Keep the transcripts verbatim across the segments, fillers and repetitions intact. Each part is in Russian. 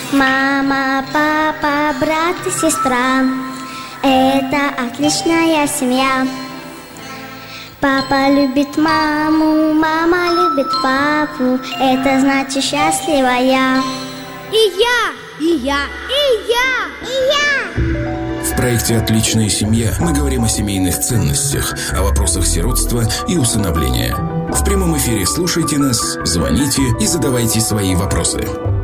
Мама, папа, брат и сестра — это отличная семья. Папа любит маму, мама любит папу, это значит счастливая. И я, и я, и я, и я. В проекте «Отличная семья» мы говорим о семейных ценностях, о вопросах сиротства и усыновления. В прямом эфире слушайте нас, звоните и задавайте свои вопросы.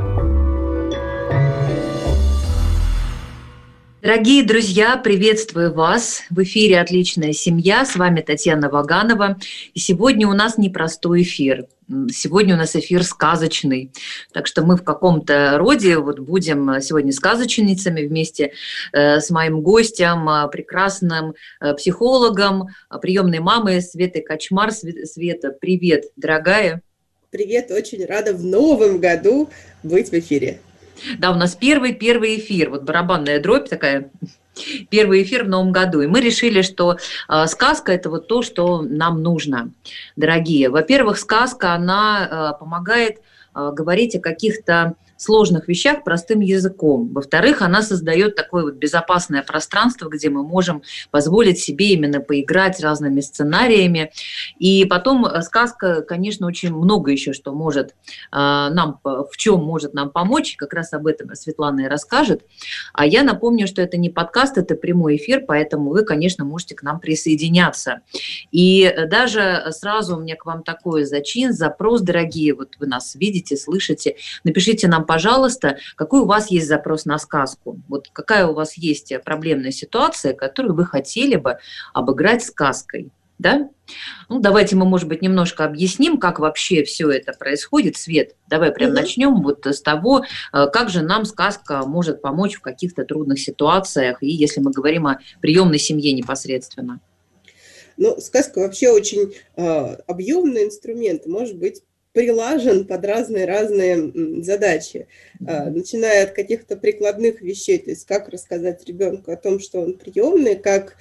Дорогие друзья, приветствую вас. В эфире «Отличная семья». С вами Татьяна Ваганова. И сегодня у нас непростой эфир. Сегодня у нас эфир сказочный. Так что мы в каком-то роде вот будем сегодня сказочницами вместе э, с моим гостем, э, прекрасным э, психологом, э, приемной мамой Светой Качмар. Света, привет, дорогая. Привет, очень рада в новом году быть в эфире. Да, у нас первый первый эфир, вот барабанная дробь такая, первый эфир в новом году. И мы решили, что э, сказка – это вот то, что нам нужно, дорогие. Во-первых, сказка, она э, помогает э, говорить о каких-то сложных вещах простым языком. Во-вторых, она создает такое вот безопасное пространство, где мы можем позволить себе именно поиграть разными сценариями. И потом сказка, конечно, очень много еще что может э, нам, в чем может нам помочь. Как раз об этом Светлана и расскажет. А я напомню, что это не подкаст, это прямой эфир, поэтому вы, конечно, можете к нам присоединяться. И даже сразу у меня к вам такой зачин, запрос, дорогие, вот вы нас видите, слышите, напишите нам, пожалуйста, какой у вас есть запрос на сказку? Вот какая у вас есть проблемная ситуация, которую вы хотели бы обыграть сказкой? Да? Ну, давайте мы, может быть, немножко объясним, как вообще все это происходит. Свет, давай прям mm-hmm. начнем вот с того, как же нам сказка может помочь в каких-то трудных ситуациях, и если мы говорим о приемной семье непосредственно. Ну, сказка вообще очень э, объемный инструмент, может быть, прилажен под разные-разные задачи, mm-hmm. начиная от каких-то прикладных вещей, то есть как рассказать ребенку о том, что он приемный, как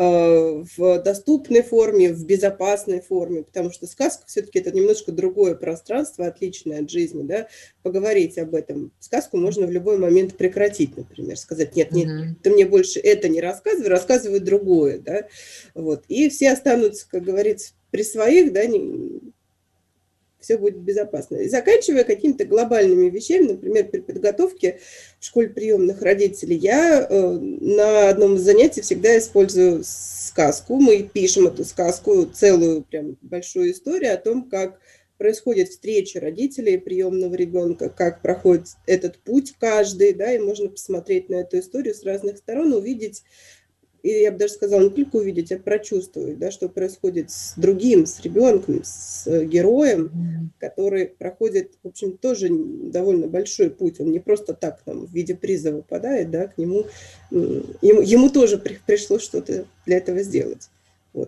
в доступной форме, в безопасной форме, потому что сказка все-таки это немножко другое пространство, отличное от жизни, да, поговорить об этом. Сказку можно в любой момент прекратить, например, сказать, нет, нет, mm-hmm. ты мне больше это не рассказывай, рассказывай другое, да, вот, и все останутся, как говорится, при своих, да, не... все будет безопасно. И заканчивая какими-то глобальными вещами, например, при подготовке в школе приемных родителей, я э, на одном из занятий всегда использую сказку. Мы пишем эту сказку, целую прям большую историю о том, как происходит встреча родителей приемного ребенка, как проходит этот путь каждый, да, и можно посмотреть на эту историю с разных сторон, увидеть, и я бы даже сказала, не только увидеть, а прочувствовать, да, что происходит с другим, с ребенком, с героем, mm-hmm. который проходит, в общем, тоже довольно большой путь. Он не просто так нам в виде приза выпадает, да, к нему, ему, ему тоже при, пришлось что-то для этого сделать. Вот.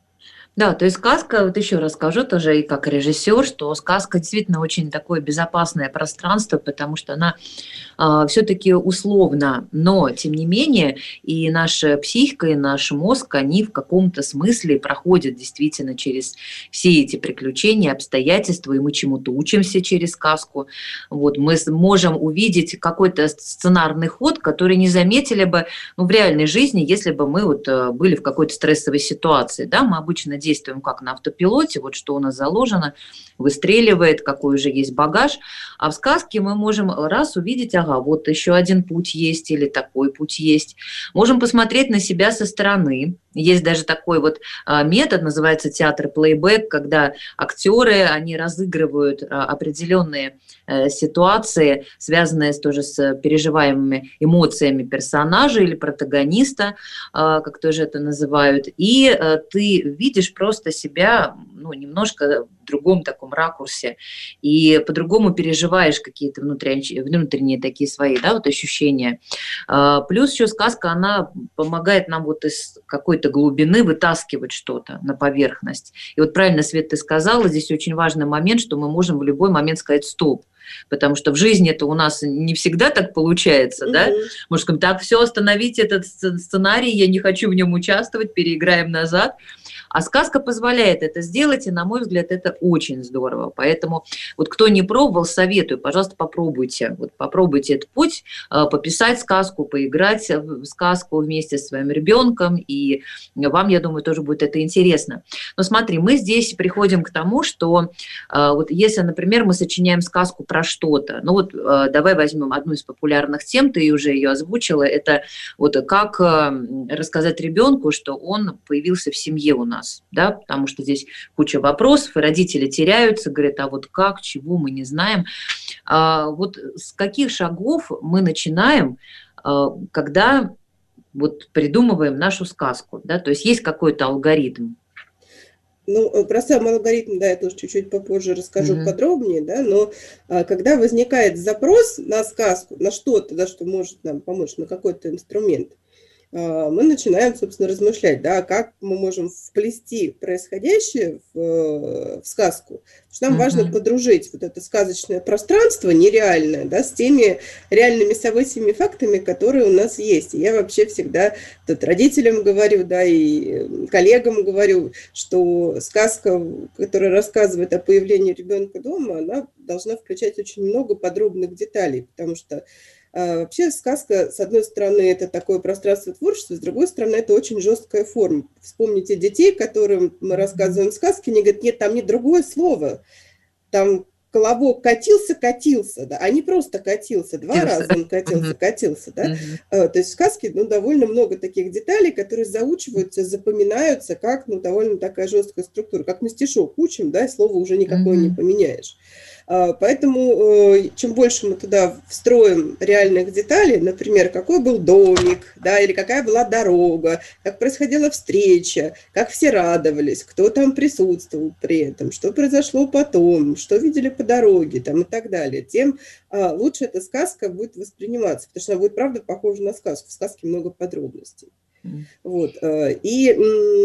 Да, то есть сказка, вот еще расскажу тоже и как режиссер, что сказка действительно очень такое безопасное пространство, потому что она э, все-таки условна, но тем не менее и наша психика, и наш мозг, они в каком-то смысле проходят действительно через все эти приключения, обстоятельства, и мы чему-то учимся через сказку. Вот, мы можем увидеть какой-то сценарный ход, который не заметили бы, ну, в реальной жизни, если бы мы вот были в какой-то стрессовой ситуации. Да? Мы обычно действуем как на автопилоте, вот что у нас заложено, выстреливает, какой уже есть багаж. А в сказке мы можем раз увидеть, ага, вот еще один путь есть или такой путь есть. Можем посмотреть на себя со стороны. Есть даже такой вот метод, называется театр плейбэк, когда актеры, они разыгрывают определенные ситуации, связанные тоже с переживаемыми эмоциями персонажа или протагониста, как тоже это называют, и ты видишь просто себя, ну, немножко в другом таком ракурсе, и по-другому переживаешь какие-то внутренние, внутренние такие свои, да, вот ощущения. Плюс еще сказка, она помогает нам вот из какой-то глубины вытаскивать что-то на поверхность. И вот правильно, Свет, ты сказала, здесь очень важный момент, что мы можем в любой момент сказать «стоп». потому что в жизни это у нас не всегда так получается, mm-hmm. да? Может, сказать, так, все, остановите этот сценарий, я не хочу в нем участвовать, переиграем назад. А сказка позволяет это сделать, и, на мой взгляд, это очень здорово. Поэтому вот кто не пробовал, советую, пожалуйста, попробуйте. Вот попробуйте этот путь, пописать сказку, поиграть в сказку вместе с своим ребенком, и вам, я думаю, тоже будет это интересно. Но смотри, мы здесь приходим к тому, что вот если, например, мы сочиняем сказку про что-то, ну вот давай возьмем одну из популярных тем, ты уже ее озвучила, это вот как рассказать ребенку, что он появился в семье у нас. Да, потому что здесь куча вопросов, и родители теряются, говорят, а вот как, чего, мы не знаем. А вот с каких шагов мы начинаем, когда вот придумываем нашу сказку, да, то есть есть какой-то алгоритм? Ну, про сам алгоритм, да, я тоже чуть-чуть попозже расскажу mm-hmm. подробнее, да, но а, когда возникает запрос на сказку, на что-то, да, что может нам помочь, на какой-то инструмент, мы начинаем, собственно, размышлять, да, как мы можем вплести происходящее в, в сказку. Потому что нам uh-huh. важно подружить вот это сказочное пространство, нереальное, да, с теми реальными событиями, фактами, которые у нас есть. И я вообще всегда тут родителям говорю, да, и коллегам говорю, что сказка, которая рассказывает о появлении ребенка дома, она должна включать очень много подробных деталей, потому что А вообще сказка, с одной стороны, это такое пространство творчества, с другой стороны, это очень жесткая форма. Вспомните детей, которым мы рассказываем сказки, они говорят, нет, там нет другое слово. Там колобок катился, катился, да, а не просто катился, два катился. раза он катился, uh-huh. катился, да. Uh-huh. То есть в сказке, ну, довольно много таких деталей, которые заучиваются, запоминаются, как, ну, довольно такая жесткая структура, как на стишок учим, да, и слово уже никакое uh-huh. не поменяешь. Поэтому чем больше мы туда встроим реальных деталей, например, какой был домик, да, или какая была дорога, как происходила встреча, как все радовались, кто там присутствовал при этом, что произошло потом, что видели по дороге там, и так далее, тем лучше эта сказка будет восприниматься, потому что она будет, правда, похожа на сказку. В сказке много подробностей. Mm. Вот. И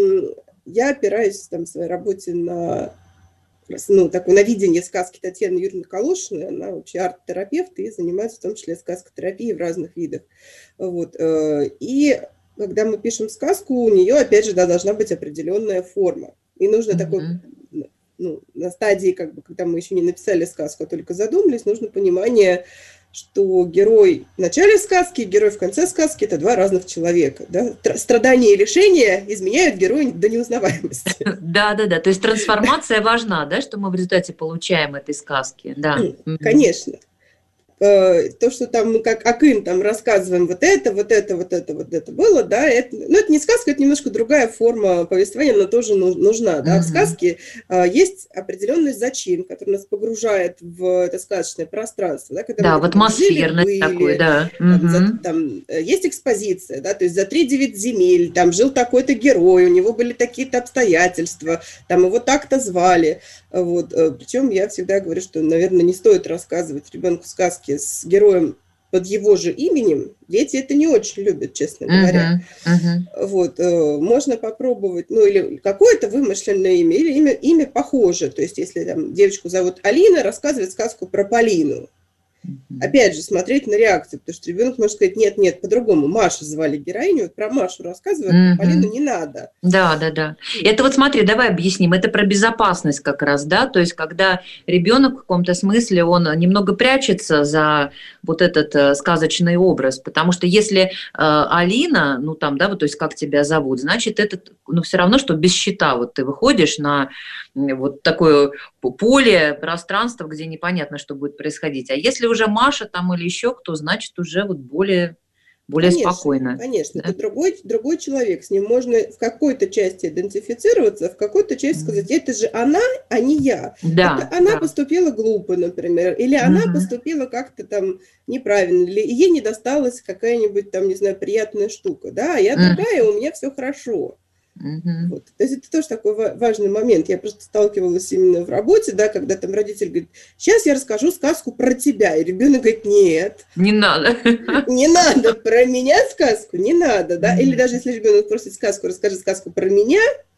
я опираюсь там, в своей работе на... ну, такое на видение сказки Татьяны Юрьевны Калошиной, она вообще арт-терапевт и занимается в том числе сказкотерапией в разных видах. Вот. И когда мы пишем сказку, у нее, опять же, да, должна быть определенная форма. И нужно mm-hmm. такой, ну, на стадии, как бы, когда мы еще не написали сказку, а только задумались, нужно понимание, что герой в начале сказки и герой в конце сказки – это два разных человека. Да? Страдания и лишения изменяют героя до неузнаваемости. Да, да, да. То есть трансформация важна, да, что мы в результате получаем этой сказки. Да. Конечно. То, что там мы как Акын там рассказываем вот это, вот это, вот это, вот это было, да, это, ну, это не сказка, это немножко другая форма повествования, она тоже нужна, да, uh-huh. в сказке а, есть определенный зачин, который нас погружает в это сказочное пространство, да, когда да, мы в атмосферность такой, да. Там, uh-huh. за, там есть экспозиция, да, то есть за три девять земель, там жил такой-то герой, у него были такие-то обстоятельства, там его так-то звали, вот, причем я всегда говорю, что, наверное, не стоит рассказывать ребенку сказки с героем под его же именем, дети это не очень любят, честно говоря. Uh-huh, uh-huh. Вот, э, можно попробовать, ну, или какое-то вымышленное имя, или имя, имя похоже. То есть, если там девочку зовут Алина, рассказывать сказку про Полину. Uh-huh. Опять же, смотреть на реакцию, потому что ребенок может сказать, нет, нет, по-другому. Машу звали героиню, вот про Машу рассказывать, uh-huh. про Полину не надо. Да, да, да. Это вот смотри, давай объясним, это про безопасность как раз, да, то есть когда ребенок в каком-то смысле, он немного прячется за вот этот э, сказочный образ, потому что если э, Алина, ну там, да, вот, то есть как тебя зовут, значит, это, ну, все равно, что без щита, вот ты выходишь на вот такое поле, пространство, где непонятно, что будет происходить, а если уже Маша там или еще кто, значит, уже вот более... более конечно, спокойно. Конечно, да? Это другой, другой человек, с ним можно в какой-то части идентифицироваться, в какой-то части сказать, это же она, а не я. Да, это она да. поступила глупо, например, или она угу. поступила как-то там неправильно, или ей не досталась какая-нибудь там, не знаю, приятная штука, да, а я угу. другая, у меня все хорошо. Угу. Вот. То есть это тоже такой важный момент. Я просто сталкивалась именно в работе, да, когда там родитель говорит, сейчас я расскажу сказку про тебя. И ребенок говорит, нет. Не надо. Не надо про меня сказку, не надо. Да? Или даже если ребенок просит сказку, расскажи сказку про меня,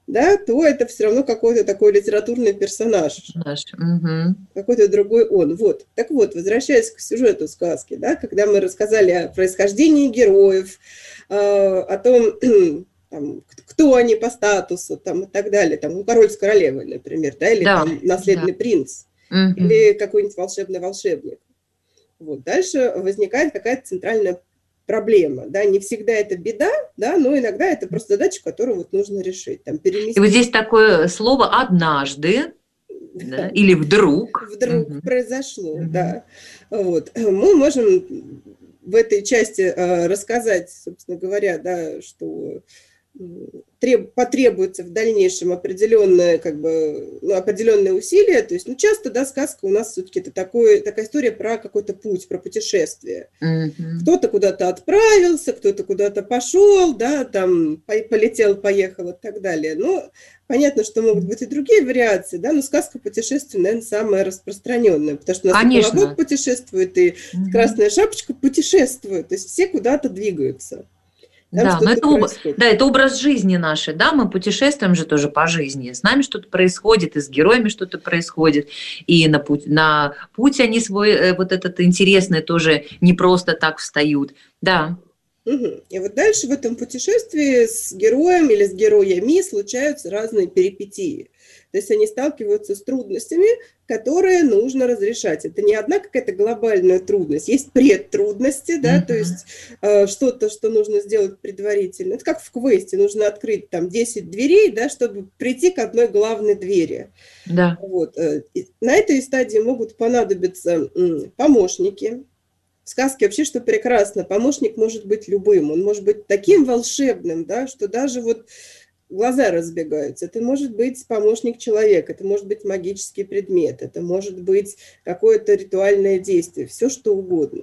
да, то это все равно какой-то такой литературный персонаж, Наш. Угу. какой-то другой он. Вот. Так вот, возвращаясь к сюжету сказки, да, когда мы рассказали о происхождении героев, э, о том, там, кто они по статусу там, и так далее, там, ну, король с королевой, например, да, или Да, там, наследный да. принц, Мгм. или какой-нибудь волшебный волшебник. Вот. Дальше возникает какая-то центральная проблема, да, не всегда это беда, да, но иногда это просто задача, которую вот нужно решить, там, переместить. И вот здесь такое слово «однажды», да, или «вдруг». Вдруг Мгм. произошло, Мгм. да. Вот. Мы можем в этой части э, рассказать, собственно говоря, да, что м, треб- потребуется в дальнейшем определенное, как бы, ну, определенные усилия. То есть, ну, часто, да, сказка у нас все-таки это такой, такая история про какой-то путь, про путешествие. Мгм. Кто-то куда-то отправился, кто-то куда-то пошел, да, там по- полетел, поехал и так далее. Но понятно, что могут быть и другие вариации, да, но сказка путешествия, наверное, самая распространенная, потому что у нас и Конечно. колобок путешествует, и Мгм. красная шапочка путешествует, то есть все куда-то двигаются. Там Да, но что-то это, об- происходит. да, это образ жизни нашей, да, мы путешествуем же тоже по жизни, с нами что-то происходит, и с героями что-то происходит, и на путь, на путь они свой, э, вот этот интересный тоже не просто так встают, да. Мгм. И вот дальше в этом путешествии с героем или с героями случаются разные перипетии. То есть они сталкиваются с трудностями, которые нужно разрешать. Это не одна какая-то глобальная трудность, есть предтрудности, да, то Мгм. есть э, что-то, что нужно сделать предварительно. Это как в квесте, нужно открыть там десять дверей, да, чтобы прийти к одной главной двери. Да. Вот. э, и На этой стадии могут понадобиться м, помощники. В сказке вообще, что прекрасно, помощник может быть любым, он может быть таким волшебным, да, что даже вот глаза разбегаются. Это может быть помощник человека, это может быть магический предмет, это может быть какое-то ритуальное действие, все что угодно.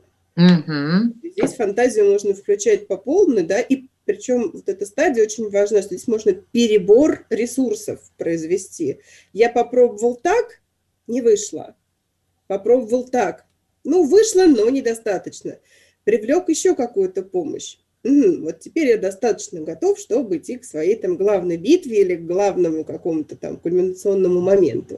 Мгм. Здесь фантазию можно включать по полной, да, и причем вот эта стадия очень важна, что здесь можно перебор ресурсов произвести. Я попробовал так, не вышло. Попробовал так. Ну, вышло, но недостаточно. Привлек еще какую-то помощь. Мгм, вот теперь я достаточно готов, чтобы идти к своей там главной битве или к главному какому-то там кульминационному моменту.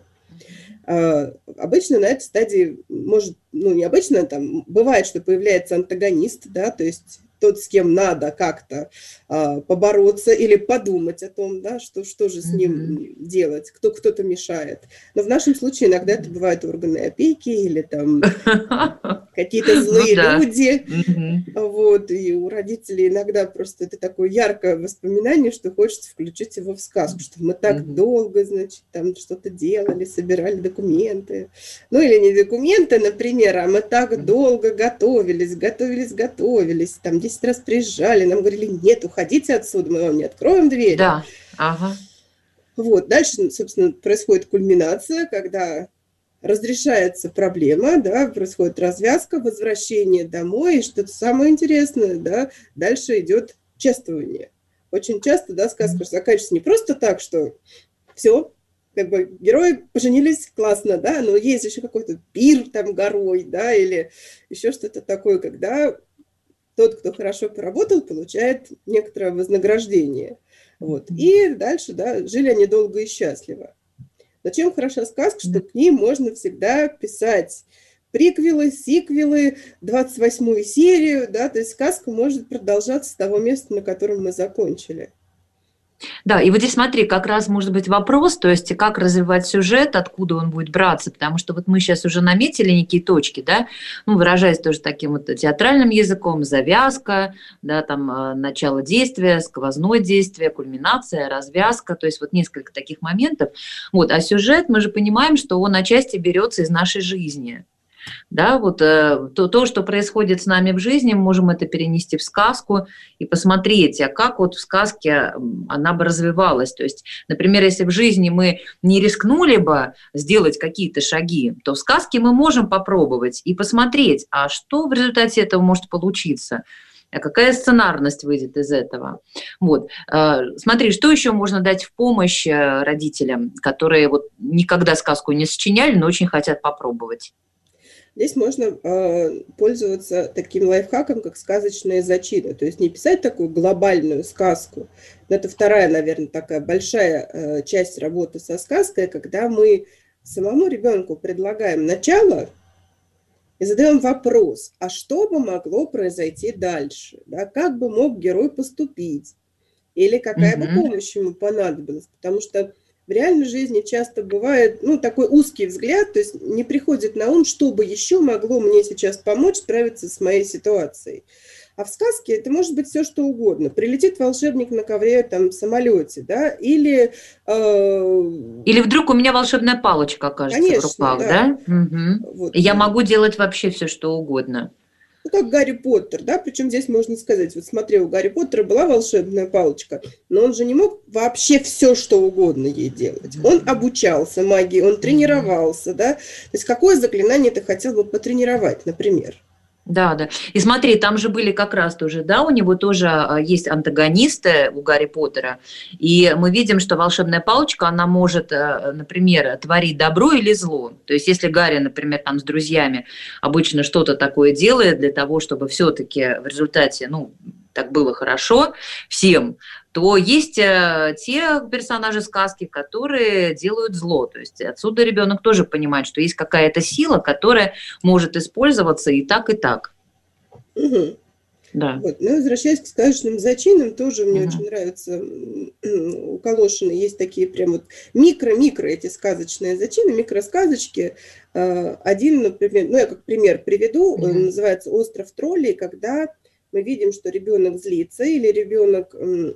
А, обычно на этой стадии, может, ну, необычно, там, бывает, что появляется антагонист, да, то есть тот, с кем надо как-то а, побороться или подумать о том, да, что, что же с ним Мгм. делать, кто кто-то мешает. Но в нашем случае иногда это бывают органы опеки или там какие-то Ну злые да. люди. Мгм. Вот, и у родителей иногда просто это такое яркое воспоминание, что хочется включить его в сказку, что мы так Мгм. долго, значит, там что-то делали, собирали документы. Ну, или не документы, например, а мы так Мгм. долго готовились, готовились, готовились, там десять раз приезжали, нам говорили, нет, уходите отсюда, мы вам не откроем двери. Да, ага. Вот, дальше, собственно, происходит кульминация, когда разрешается проблема, да, происходит развязка, возвращение домой, и что-то самое интересное, да, дальше идет чествование. Очень часто, да, сказка заканчивается не просто так, что все, как бы герои поженились, классно, да, но есть еще какой-то пир там горой, да, или еще что-то такое, когда тот, кто хорошо поработал, получает некоторое вознаграждение. Вот. И дальше, да, жили они долго и счастливо. Но чем хороша сказка, что к ней можно всегда писать приквелы, сиквелы, двадцать восьмую серию, да, то есть сказка может продолжаться с того места, на котором мы закончили. Да, и вот здесь смотри, как раз может быть вопрос, то есть как развивать сюжет, откуда он будет браться, потому что вот мы сейчас уже наметили некие точки, да, ну, выражаясь тоже таким вот театральным языком, завязка, да, там э, начало действия, сквозное действие, кульминация, развязка, то есть вот несколько таких моментов. Вот, а сюжет, мы же понимаем, что он отчасти берется из нашей жизни. Да, вот э, то, то, что происходит с нами в жизни, мы можем это перенести в сказку и посмотреть, а как вот в сказке она бы развивалась. То есть, например, если в жизни мы не рискнули бы сделать какие-то шаги, то в сказке мы можем попробовать и посмотреть, а что в результате этого может получиться. А какая сценарность выйдет из этого? Вот. Смотри, что еще можно дать в помощь родителям, которые вот никогда сказку не сочиняли, но очень хотят попробовать? Здесь можно э, пользоваться таким лайфхаком, как сказочные зачины. То есть не писать такую глобальную сказку. Но это вторая, наверное, такая большая э, часть работы со сказкой, когда мы самому ребенку предлагаем начало и задаем вопрос, а что бы могло произойти дальше? Да? Как бы мог герой поступить? Или какая mm-hmm. бы помощь ему понадобилась? Потому что в реальной жизни часто бывает, ну, такой узкий взгляд, то есть не приходит на ум, что бы еще могло мне сейчас помочь справиться с моей ситуацией. А в сказке это может быть все, что угодно. Прилетит волшебник на ковре, там, в самолете, да, или... Э... Или вдруг у меня волшебная палочка окажется Конечно, в руках, да? да? Угу. Вот. Я могу делать вообще все, что угодно. Ну, как Гарри Поттер, да, причем здесь можно сказать, вот смотри, у Гарри Поттера была волшебная палочка, но он же не мог вообще все, что угодно ей делать. Он обучался магии, он тренировался, да. То есть какое заклинание ты хотел бы потренировать, например? Да, да. И смотри, там же были как раз тоже, да, у него тоже есть антагонисты у Гарри Поттера, и мы видим, что волшебная палочка, она может, например, творить добро или зло. То есть если Гарри, например, там с друзьями обычно что-то такое делает для того, чтобы все-таки в результате, ну, так было хорошо всем, то есть те персонажи сказки, которые делают зло. То есть отсюда ребенок тоже понимает, что есть какая-то сила, которая может использоваться и так, и так. Угу. Да. Вот. Ну, возвращаясь к сказочным зачинам, тоже мне угу. очень нравится, у Колошина есть такие прям вот микро-микро эти сказочные зачины, микросказочки. Один, например, ну я как пример приведу, угу. он называется «Остров троллей», когда мы видим, что ребенок злится или ребенок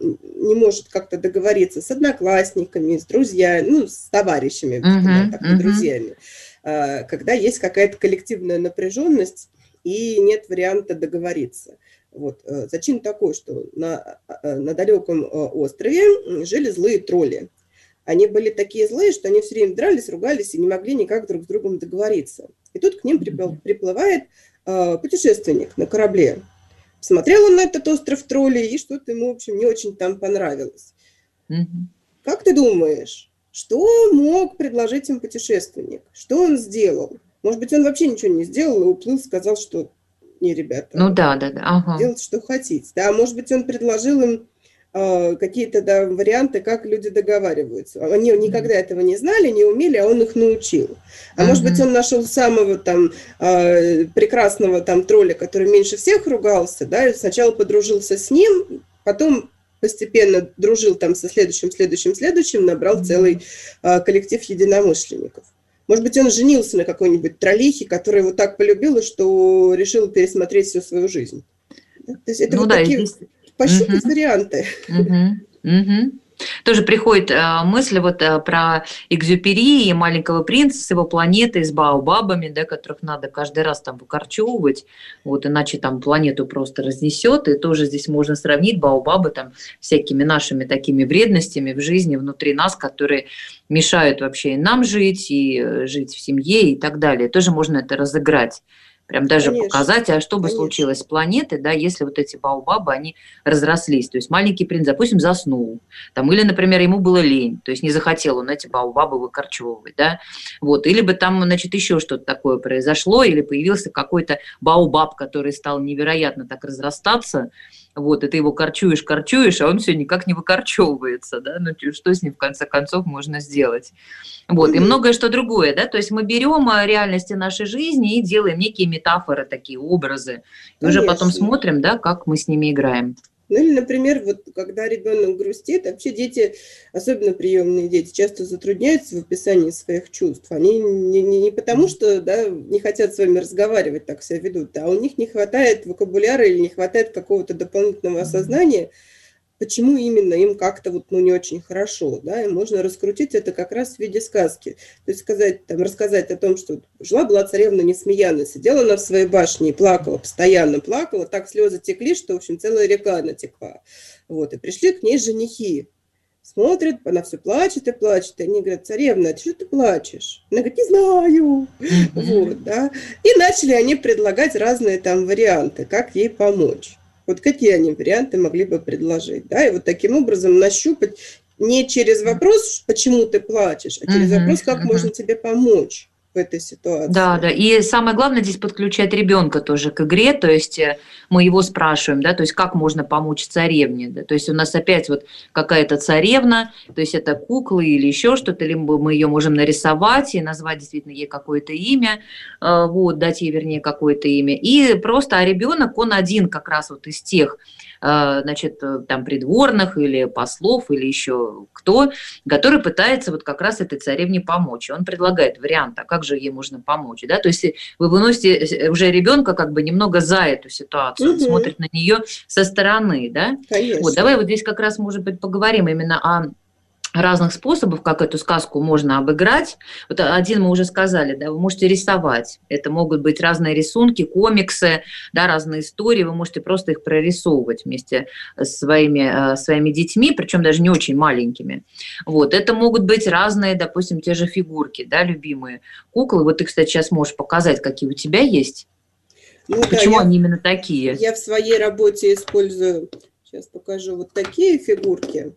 не может как-то договориться с одноклассниками, с друзьями, ну, с товарищами, uh-huh, так, uh-huh. друзьями, когда есть какая-то коллективная напряженность и нет варианта договориться. Вот. Зачин такой, что на, на далеком острове жили злые тролли. Они были такие злые, что они все время дрались, ругались и не могли никак друг с другом договориться. И тут к ним приплывает путешественник на корабле. Смотрел он на этот остров троллей, и что-то ему, в общем, не очень там понравилось. Mm-hmm. Как ты думаешь, что мог предложить им путешественник? Что он сделал? Может быть, он вообще ничего не сделал и уплыл, сказал, что не, ребята, ну, да, да, да. Ага. делайте, что хотите. Да, может быть, он предложил им э, какие-то да, варианты, как люди договариваются. Они никогда этого не знали, не умели, а он их научил. А mm-hmm. может быть, он нашел самого там э, прекрасного там тролля, который меньше всех ругался, да, и сначала подружился с ним, потом постепенно дружил там со следующим, следующим, следующим, набрал mm-hmm. целый э, коллектив единомышленников. Может быть, он женился на какой-нибудь троллихе, которая его так полюбила, что решил пересмотреть всю свою жизнь. Да? То есть это ну, вот да, такие здесь... пощупать угу. варианты. Угу. Угу. Тоже приходит э, мысль вот э, про Экзюпери и маленького принца с его планетой, с баобабами, да, которых надо каждый раз там выкорчевывать, вот, иначе там планету просто разнесет. И тоже здесь можно сравнить баобабы там всякими нашими такими вредностями в жизни внутри нас, которые мешают вообще и нам жить, и жить в семье и так далее. Тоже можно это разыграть. Прям даже конечно, показать, а что бы конечно. случилось с планетой, да, если вот эти баобабы, они разрослись. То есть маленький принц, допустим, заснул. Там, или, например, ему было лень, то есть не захотел он эти баобабы выкорчевывать. Да? Вот. Или бы там, значит, еще что-то такое произошло, или появился какой-то баобаб, который стал невероятно так разрастаться. Вот, и ты его корчуешь, корчуешь, а он все никак не выкорчевывается, да, ну что с ним в конце концов можно сделать? Вот, mm-hmm. и многое что другое, да, то есть мы берем реальности нашей жизни и делаем некие метафоры, такие образы, и уже потом смотрим, да, как мы с ними играем. Ну или, например, вот когда ребенок грустит, вообще дети, особенно приемные дети, часто затрудняются в описании своих чувств. Они не, не, не потому, что да, не хотят с вами разговаривать, так себя ведут, а у них не хватает вокабуляра или не хватает какого-то дополнительного осознания, почему именно им как-то вот, ну, не очень хорошо, да, и можно раскрутить это как раз в виде сказки. То есть сказать, там, рассказать о том, что жила-была царевна Несмеяна, сидела она в своей башне и плакала, постоянно плакала, так слезы текли, что, в общем, целая река натекла. Вот, и пришли к ней женихи. Смотрят, она все плачет и плачет, и они говорят: царевна, а что ты плачешь? Она говорит: не знаю. Вот, да. И начали они предлагать разные там варианты, как ей помочь. Вот какие они варианты могли бы предложить, да, и вот таким образом нащупать не через вопрос, почему ты плачешь, а через вопрос, как можно тебе помочь. в этой ситуации. Да, да. И самое главное здесь подключать ребенка тоже к игре, то есть мы его спрашиваем, да, то есть как можно помочь царевне, да? То есть у нас опять вот какая-то царевна, то есть это куклы или еще что-то, либо мы ее можем нарисовать и назвать действительно ей какое-то имя, вот, дать ей, вернее, какое-то имя. И просто, а ребенок, он один как раз вот из тех, значит, там придворных или послов или еще кто, который пытается вот как раз этой царевне помочь. Он предлагает вариант, а как же ей можно помочь, да? То есть вы выносите уже ребенка как бы немного за эту ситуацию, угу. Он смотрит на нее со стороны, да? Конечно. Вот, давай вот здесь как раз, может быть, поговорим именно о разных способов, как эту сказку можно обыграть. Вот один мы уже сказали, да, вы можете рисовать. Это могут быть разные рисунки, комиксы, да, разные истории. Вы можете просто их прорисовывать вместе с своими, своими детьми, причем даже не очень маленькими. Вот. Это могут быть разные, допустим, те же фигурки, да, любимые куклы. Вот ты, кстати, сейчас можешь показать, какие у тебя есть. Ну, почему да, они я, именно такие? Я в своей работе использую, сейчас покажу, вот такие фигурки.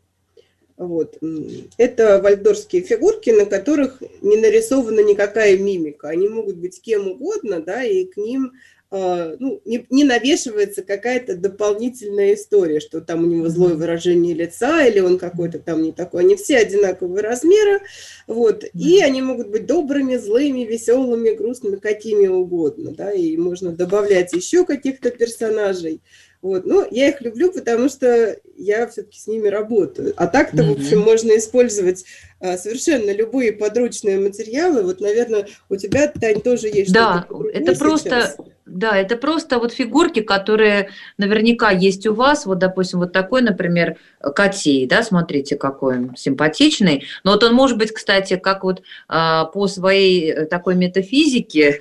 Вот. Это вальдорфские фигурки, на которых не нарисована никакая мимика. Они могут быть кем угодно, да, и к ним э, ну, не, не навешивается какая-то дополнительная история, что там у него злое выражение лица или он какой-то там не такой. Они все одинакового размера, вот, и они могут быть добрыми, злыми, веселыми, грустными, какими угодно, да, и можно добавлять еще каких-то персонажей. Вот. Ну, я их люблю, потому что я все-таки с ними работаю. А так-то, mm-hmm. в общем, можно использовать а, совершенно любые подручные материалы. Вот, наверное, у тебя, Тань, тоже есть да, что-то это просто, сейчас. Да, это просто вот фигурки, которые наверняка есть у вас. Вот, допустим, вот такой, например, котей, да, смотрите, какой он симпатичный. Но вот он может быть, кстати, как вот а, по своей такой метафизике,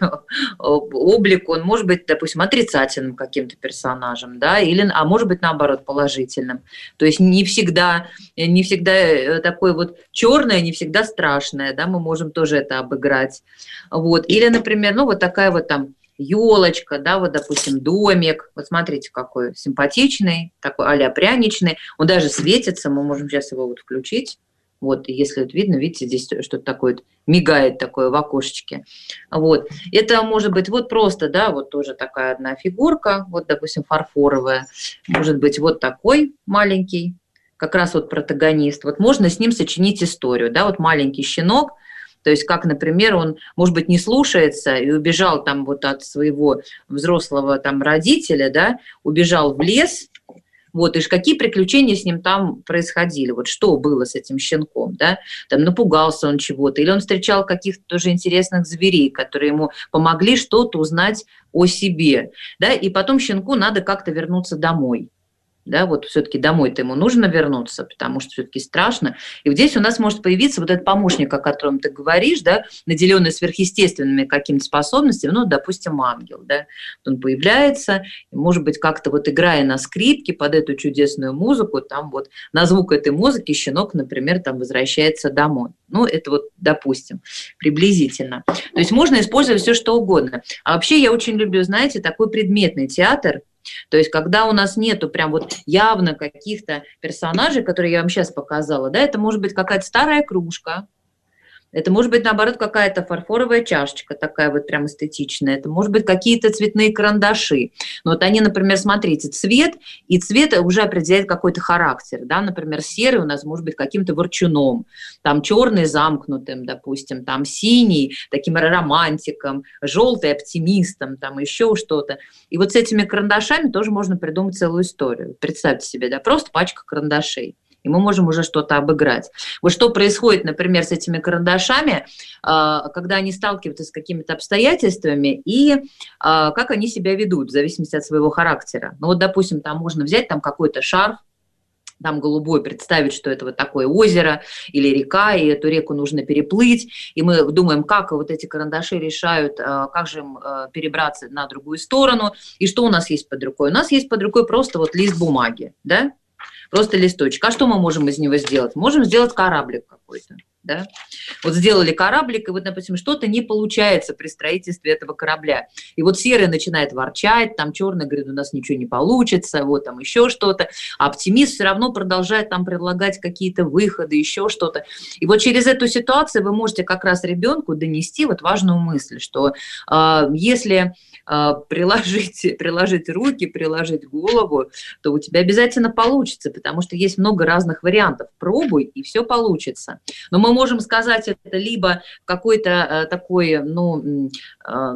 облику, он может быть, допустим, отрицательным каким-то персонажем, да, или, а может быть, наоборот, положительным. То есть не всегда, не всегда такое вот черное, не всегда страшное, да, мы можем тоже это обыграть. Вот. Или, например, ну, вот такая вот там елочка, да, вот, допустим, домик. Вот смотрите, какой симпатичный, такой а-ля пряничный. Он даже светится, мы можем сейчас его вот включить. Вот, если вот видно, видите, здесь что-то такое мигает такое в окошечке. Вот. Это может быть вот просто, да, вот тоже такая одна фигурка, вот, допустим, фарфоровая. Может быть вот такой маленький, как раз вот протагонист. Вот можно с ним сочинить историю, да, вот маленький щенок. То есть, как, например, он, может быть, не слушается и убежал там вот от своего взрослого там родителя, да, убежал в лес, вот, и какие приключения с ним там происходили, вот что было с этим щенком, да, там напугался он чего-то, или он встречал каких-то тоже интересных зверей, которые ему помогли что-то узнать о себе, да, и потом щенку надо как-то вернуться домой. Да, вот все-таки домой-то ему нужно вернуться, потому что все-таки страшно. И вот здесь у нас может появиться вот этот помощник, о котором ты говоришь, да, наделенный сверхъестественными какими-то способностями, ну, допустим, ангел, да, он появляется, и, может быть, как-то вот играя на скрипке под эту чудесную музыку, там вот на звук этой музыки щенок, например, там возвращается домой. Ну, это вот, допустим, приблизительно. То есть можно использовать все, что угодно. А вообще я очень люблю, знаете, такой предметный театр. То есть, когда у нас нету прям вот явно каких-то персонажей, которые я вам сейчас показала, да, это может быть какая-то старая кружка, это может быть, наоборот, какая-то фарфоровая чашечка такая вот прям эстетичная, это может быть какие-то цветные карандаши. Но вот они, например, смотрите, цвет, и цвет уже определяет какой-то характер, да, например, серый у нас может быть каким-то ворчуном, там черный замкнутым, допустим, там синий таким романтиком, желтый оптимистом, там еще что-то. И вот с этими карандашами тоже можно придумать целую историю. Представьте себе, да, просто пачка карандашей. И мы можем уже что-то обыграть. Вот что происходит, например, с этими карандашами, когда они сталкиваются с какими-то обстоятельствами, и как они себя ведут, в зависимости от своего характера. Ну вот, допустим, там можно взять там какой-то шарф, там голубой, представить, что это вот такое озеро или река, и эту реку нужно переплыть, и мы думаем, как вот эти карандаши решают, как же им перебраться на другую сторону, и что у нас есть под рукой. У нас есть под рукой просто вот лист бумаги, да? просто листочек. А что мы можем из него сделать? Можем сделать кораблик какой-то. Да? Вот сделали кораблик, и вот, допустим, что-то не получается при строительстве этого корабля. И вот серый начинает ворчать, там черный говорит, у нас ничего не получится, вот там еще что-то. А оптимист все равно продолжает там предлагать какие-то выходы, еще что-то. И вот через эту ситуацию вы можете как раз ребенку донести вот важную мысль, что э, если э, приложить, приложить руки, приложить голову, то у тебя обязательно получится, потому что есть много разных вариантов. Пробуй, и все получится. Но мы можем сказать это либо в какой-то э, такой, ну, э, э,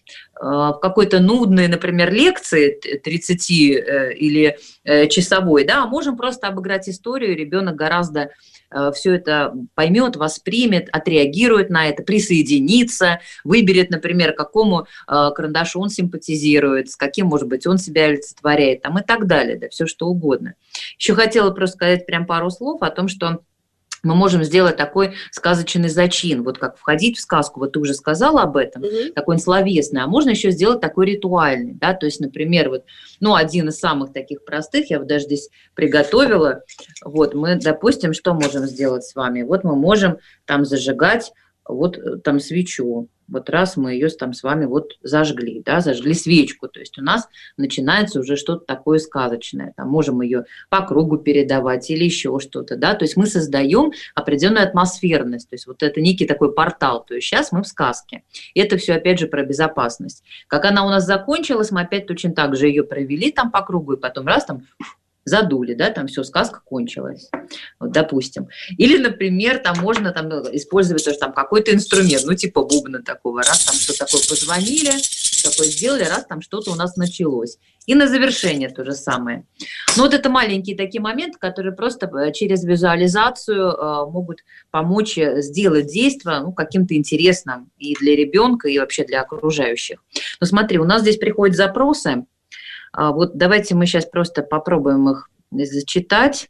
в какой-то нудной, например, лекции тридцати э, или э, часовой, да, а можем просто обыграть историю, ребенок гораздо э, все это поймет, воспримет, отреагирует на это, присоединится, выберет, например, к какому э, карандашу он симпатизирует, с каким, может быть, он себя олицетворяет, там, и так далее, да, все что угодно. Еще хотела просто сказать прям пару слов о том, что мы можем сделать такой сказочный зачин, вот как входить в сказку, вот ты уже сказала об этом, mm-hmm. такой он словесный, а можно еще сделать такой ритуальный, да, то есть, например, вот, ну, один из самых таких простых, я вот даже здесь приготовила, вот, мы, допустим, что можем сделать с вами, вот мы можем там зажигать вот там свечу, вот раз мы ее там с вами вот зажгли, да, зажгли свечку, то есть у нас начинается уже что-то такое сказочное, там можем ее по кругу передавать или еще что-то, да, то есть мы создаем определенную атмосферность, то есть вот это некий такой портал, то есть сейчас мы в сказке. И это все опять же про безопасность. Как она у нас закончилась, мы опять точно так же ее провели там по кругу и потом раз там задули, да, там все, сказка кончилась, вот, допустим. Или, например, там можно там использовать тоже там какой-то инструмент, ну, типа бубна такого, раз там что такое позвонили, такое сделали, раз там что-то у нас началось. И на завершение то же самое. Но вот это маленькие такие моменты, которые просто через визуализацию э, могут помочь сделать действие, ну, каким-то интересным и для ребенка, и вообще для окружающих. Но смотри, у нас здесь приходят запросы. Вот давайте мы сейчас просто попробуем их зачитать.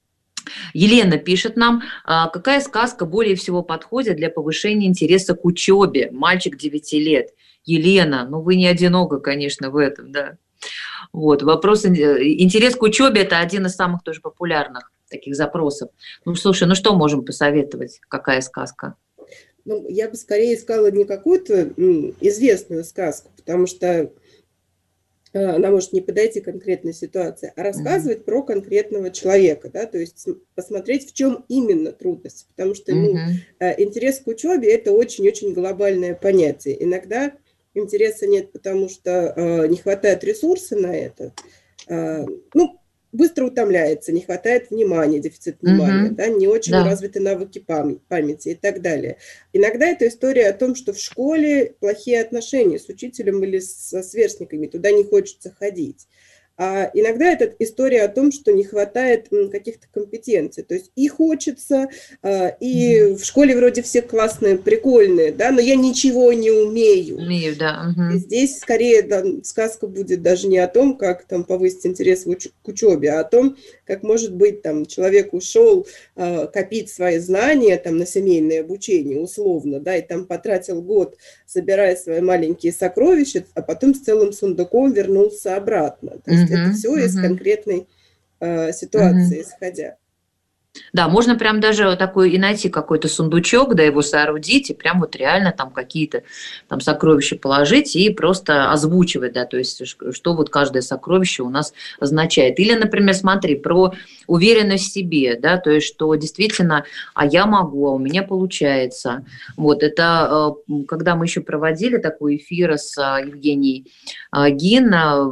Елена пишет нам, какая сказка более всего подходит для повышения интереса к учебе? Мальчик девяти лет. Елена, ну вы не одинока, конечно, в этом, да. Вот, вопрос, интерес к учебе – это один из самых тоже популярных таких запросов. Ну, слушай, ну что можем посоветовать? Какая сказка? Ну, я бы скорее искала не какую-то известную сказку, потому что она может не подойти к конкретной ситуации, а рассказывать mm-hmm. про конкретного человека, да, то есть посмотреть, в чем именно трудность, потому что ну, mm-hmm. интерес к учебе – это очень-очень глобальное понятие. Иногда интереса нет, потому что э, не хватает ресурса на это, э, ну, быстро утомляется, не хватает внимания, дефицит внимания, mm-hmm. да, не очень да. развиты навыки пам- памяти и так далее. Иногда это история о том, что в школе плохие отношения с учителем или со сверстниками, туда не хочется ходить. А иногда это история о том, что не хватает каких-то компетенций. То есть и хочется, и mm-hmm. в школе вроде все классные, прикольные, да, но я ничего не умею. Умею, да. Mm-hmm. И здесь скорее да, сказка будет даже не о том, как там повысить интерес уч- к учебе, а о том, как, может быть, там человек ушел э, копить свои знания там, на семейное обучение, условно, да, и там потратил год, собирая свои маленькие сокровища, а потом с целым сундуком вернулся обратно. То есть uh-huh, это все uh-huh. из конкретной э, ситуации uh-huh. исходя. Да, можно прям даже такой и найти какой-то сундучок, да, его соорудить, и прям вот реально там какие-то там сокровища положить и просто озвучивать, да, то есть что вот каждое сокровище у нас означает. Или, например, смотри, про уверенность в себе, да, то есть что действительно, а я могу, а у меня получается. Вот, это когда мы еще проводили такой эфир с Евгенией Гин,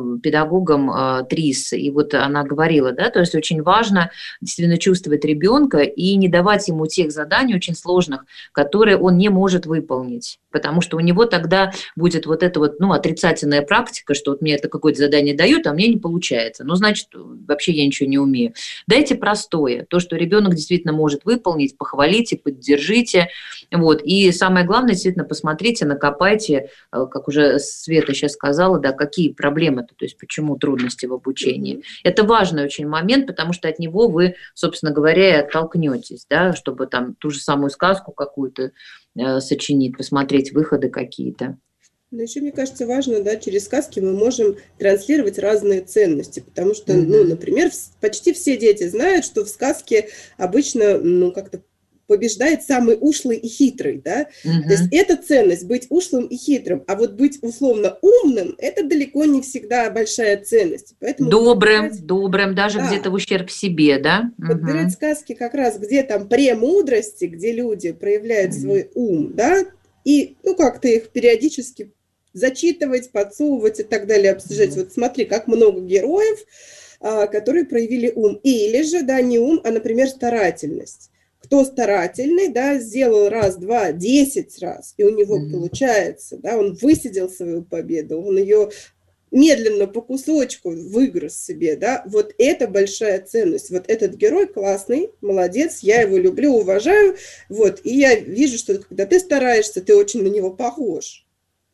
педагогом ТРИС, и вот она говорила, да, то есть очень важно действительно чувствовать ребенка и не давать ему тех заданий очень сложных, которые он не может выполнить, потому что у него тогда будет вот эта вот, ну, отрицательная практика, что вот мне это какое-то задание дают, а мне не получается, ну, значит, вообще я ничего не умею. Дайте простое, то, что ребенок действительно может выполнить, похвалите, поддержите, вот, и самое главное, действительно, посмотрите, накопайте, как уже Света сейчас сказала, да, какие проблемы-то, то есть почему трудности в обучении. Это важный очень момент, потому что от него вы, собственно говоря, и оттолкнетесь, да, чтобы там ту же самую сказку какую-то э, сочинить, посмотреть выходы какие-то. Но еще, мне кажется, важно, да, через сказки мы можем транслировать разные ценности, потому что, mm-hmm. ну, например, почти все дети знают, что в сказке обычно, ну, как-то побеждает самый ушлый и хитрый, да, mm-hmm. то есть это ценность, быть ушлым и хитрым, а вот быть условно умным, это далеко не всегда большая ценность. Поэтому добрым, подбирать... добрым, даже да. где-то в ущерб себе, да? Подбирать mm-hmm. сказки как раз, где там премудрости, где люди проявляют mm-hmm. свой ум, да, и, ну, как-то их периодически зачитывать, подсовывать и так далее, обсуждать. Mm-hmm. Вот смотри, как много героев, а, которые проявили ум. Или же, да, не ум, а, например, старательность. Кто старательный, да, сделал раз, два, десять раз, и у него mm-hmm. получается, да, он высидел свою победу, он ее медленно по кусочку выгрыз себе, да, вот это большая ценность. Вот этот герой классный, молодец, я его люблю, уважаю, вот, и я вижу, что когда ты стараешься, ты очень на него похож.